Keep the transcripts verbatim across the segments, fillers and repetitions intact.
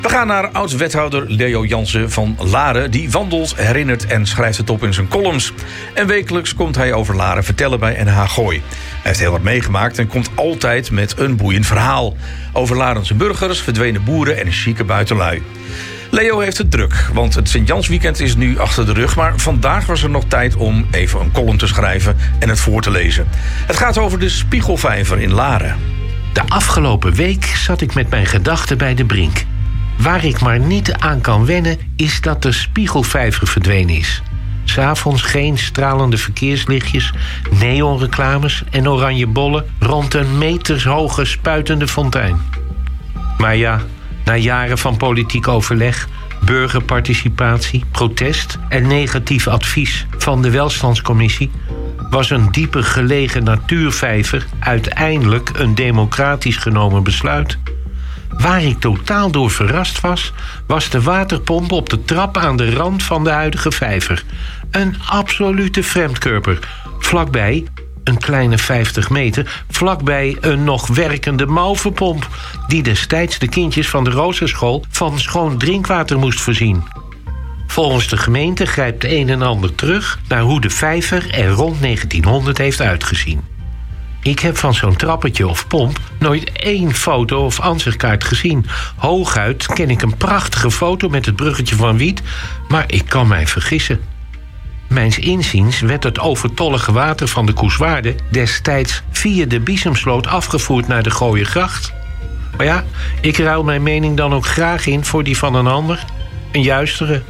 We gaan naar oud-wethouder Leo Jansen van Laren. Die wandelt, herinnert en schrijft het op in zijn columns. En wekelijks komt hij over Laren vertellen bij N H Gooi. Hij heeft heel wat meegemaakt en komt altijd met een boeiend verhaal. Over Larense burgers, verdwenen boeren en een chique buitenlui. Leo heeft het druk, want het Sint-Jansweekend is nu achter de rug. Maar vandaag was er nog tijd om even een column te schrijven en het voor te lezen. Het gaat over de Spiegelvijver in Laren. De afgelopen week zat ik met mijn gedachten bij de brink. Waar ik maar niet aan kan wennen is dat de Spiegelvijver verdwenen is. 'S Avonds geen stralende verkeerslichtjes, neonreclames en oranje bollen rond een metershoge spuitende fontein. Maar ja, na jaren van politiek overleg, burgerparticipatie, protest en negatief advies van de Welstandscommissie was een dieper gelegen natuurvijver uiteindelijk een democratisch genomen besluit. Waar ik totaal door verrast was, was de waterpomp op de trap aan de rand van de huidige vijver. Een absolute vreemdkörper. Vlakbij, een kleine vijftig meter, vlakbij een nog werkende mauvenpomp die destijds de kindjes van de Rozerschool van schoon drinkwater moest voorzien. Volgens de gemeente grijpt een en ander terug naar hoe de vijver er rond negentienhonderd heeft uitgezien. Ik heb van zo'n trappetje of pomp nooit één foto of ansichtkaart gezien. Hooguit ken ik een prachtige foto met het bruggetje van Wiet, maar ik kan mij vergissen. Mijns inziens werd het overtollige water van de Koeswaarde destijds via de Biesemsloot afgevoerd naar de Gooiergracht. Maar ja, ik ruil mijn mening dan ook graag in voor die van een ander, een juistere.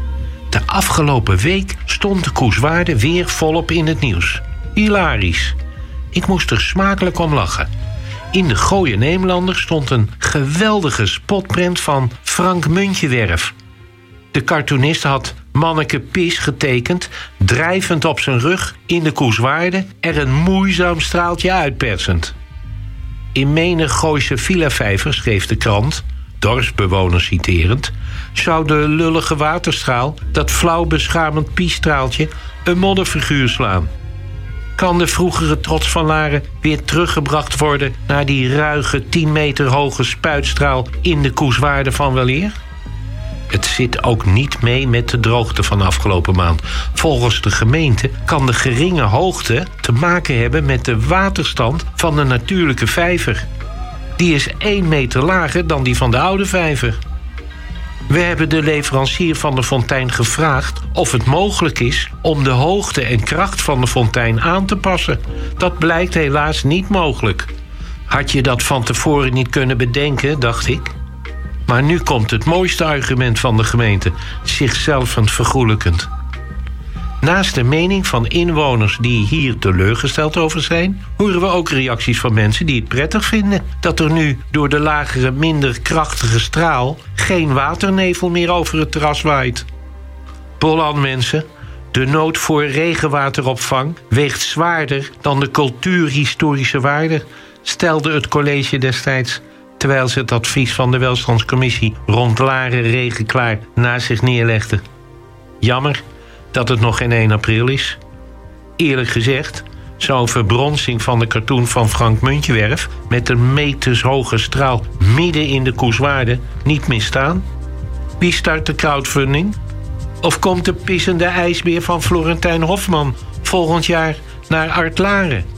De afgelopen week stond de Koeswaarde weer volop in het nieuws. Hilarisch. Ik moest er smakelijk om lachen. In de Gooie Neemlander stond een geweldige spotprint van Frank Muntjewerf. De cartoonist had Manneke Pis getekend, drijvend op zijn rug in de Koeswaarde, er een moeizaam straaltje uitpersend. In menig Gooise villavijver, schreef de krant, dorpsbewoners citerend, zou de lullige waterstraal, dat flauw beschamend piestraaltje, een modderfiguur slaan. Kan de vroegere trots van Laren weer teruggebracht worden naar die ruige tien meter hoge spuitstraal in de Koeswaarde van weleer? Het zit ook niet mee met de droogte van afgelopen maand. Volgens de gemeente kan de geringe hoogte te maken hebben met de waterstand van de natuurlijke vijver. Die is één meter lager dan die van de oude vijver. We hebben de leverancier van de fontein gevraagd of het mogelijk is om de hoogte en kracht van de fontein aan te passen. Dat blijkt helaas niet mogelijk. Had je dat van tevoren niet kunnen bedenken, dacht ik. Maar nu komt het mooiste argument van de gemeente, zichzelf vergoelijkend. Naast de mening van inwoners die hier teleurgesteld over zijn, horen we ook reacties van mensen die het prettig vinden dat er nu door de lagere, minder krachtige straal geen waternevel meer over het terras waait. Bollan mensen, de nood voor regenwateropvang weegt zwaarder dan de cultuurhistorische waarde, stelde het college destijds, terwijl ze het advies van de Welstandscommissie rond Laren regenklaar naast zich neerlegde. Jammer dat het nog geen één april is. Eerlijk gezegd zou een verbronsing van de cartoon van Frank Muntjewerf met een metershoge straal midden in de Koeswaarde niet misstaan. Wie start de crowdfunding? Of komt de pissende ijsbeer van Florentijn Hofman volgend jaar naar Art Laren?